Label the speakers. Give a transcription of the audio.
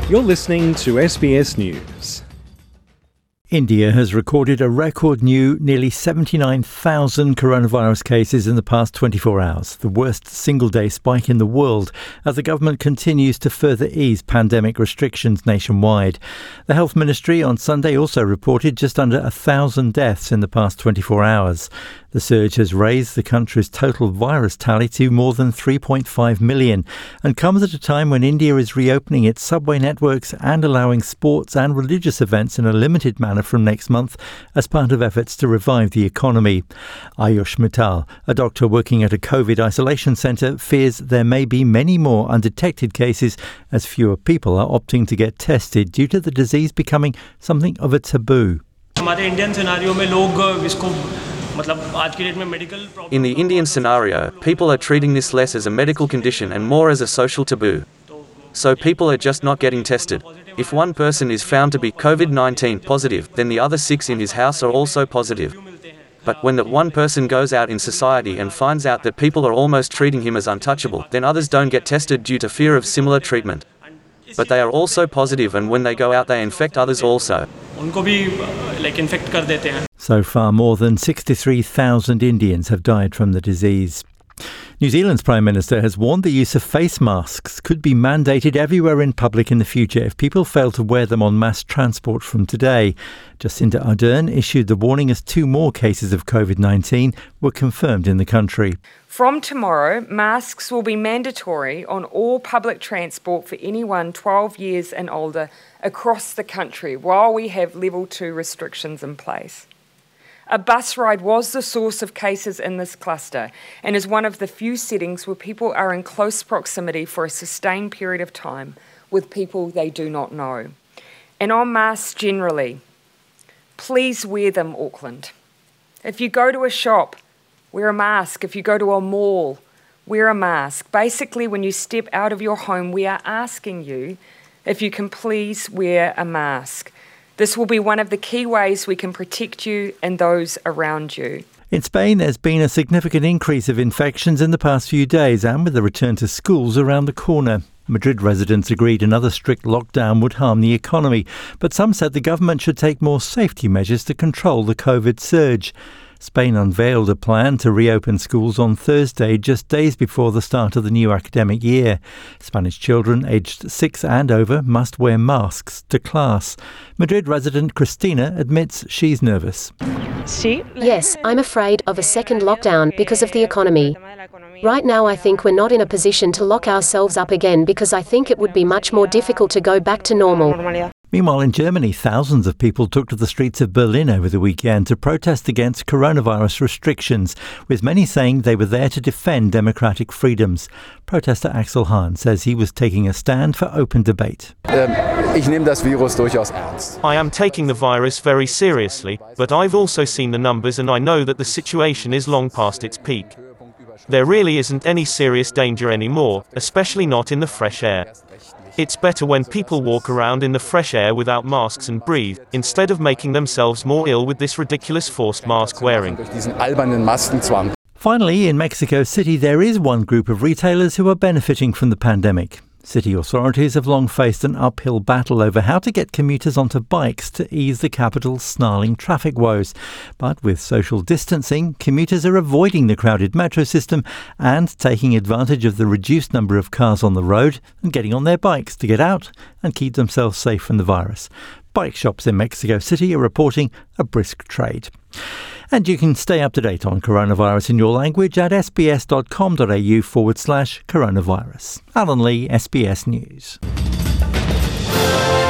Speaker 1: You're listening to SBS News.
Speaker 2: India has recorded a record new nearly 79,000 coronavirus cases in the past 24 hours, the worst single-day spike in the world, as the government continues to further ease pandemic restrictions nationwide. The Health Ministry on Sunday also reported just under 1,000 deaths in the past 24 hours. The surge has raised the country's total virus tally to more than 3.5 million and comes at a time when India is reopening its subway networks and allowing sports and religious events in a limited manner from next month as part of efforts to revive the economy. Ayush Mittal, a doctor working at a COVID isolation centre, fears there may be many more undetected cases as fewer people are opting to get tested due to the disease becoming something of a taboo.
Speaker 3: In the Indian scenario, people are treating this less as a medical condition and more as a social taboo. So people are just not getting tested. If one person is found to be COVID-19 positive, then the other 6 in his house are also positive. But when that one person goes out in society and finds out that people are almost treating him as untouchable, then others don't get tested due to fear of similar treatment. But they are also positive, and when they go out they infect others also.
Speaker 2: So far, more than 63,000 Indians have died from the disease. New Zealand's Prime Minister has warned the use of face masks could be mandated everywhere in public in the future if people fail to wear them on mass transport from today. Jacinda Ardern issued the warning as 2 more cases of COVID-19 were confirmed in the country.
Speaker 4: From tomorrow, masks will be mandatory on all public transport for anyone 12 years and older across the country while we have level 2 restrictions in place. A bus ride was the source of cases in this cluster and is one of the few settings where people are in close proximity for a sustained period of time with people they do not know. And on masks generally, please wear them, Auckland. If you go to a shop, wear a mask. If you go to a mall, wear a mask. Basically, when you step out of your home, we are asking you if you can please wear a mask. This will be one of the key ways we can protect you and those around you.
Speaker 2: In Spain, there's been a significant increase of infections in the past few days, and with the return to schools around the corner. Madrid residents agreed another strict lockdown would harm the economy, but some said the government should take more safety measures to control the COVID surge. Spain unveiled a plan to reopen schools on Thursday, just days before the start of the new academic year. Spanish children aged 6 and over must wear masks to class. Madrid resident Cristina admits she's nervous.
Speaker 5: Yes, I'm afraid of a second lockdown because of the economy. Right now I think we're not in a position to lock ourselves up again because I think it would be much more difficult to go back to normal.
Speaker 2: Meanwhile, in Germany, thousands of people took to the streets of Berlin over the weekend to protest against coronavirus restrictions, with many saying they were there to defend democratic freedoms. Protester Axel Hahn says he was taking a stand for open debate.
Speaker 6: I am taking the virus very seriously, but I've also seen the numbers and I know that the situation is long past its peak. There really isn't any serious danger anymore, especially not in the fresh air. It's better when people walk around in the fresh air without masks and breathe, instead of making themselves more ill with this ridiculous forced mask wearing.
Speaker 2: Finally, in Mexico City, there is one group of retailers who are benefiting from the pandemic. City authorities have long faced an uphill battle over how to get commuters onto bikes to ease the capital's snarling traffic woes. But with social distancing, commuters are avoiding the crowded metro system and taking advantage of the reduced number of cars on the road and getting on their bikes to get out and keep themselves safe from the virus. Bike shops in Mexico City are reporting a brisk trade. And you can stay up to date on coronavirus in your language at sbs.com.au/coronavirus. Alan Lee, SBS News.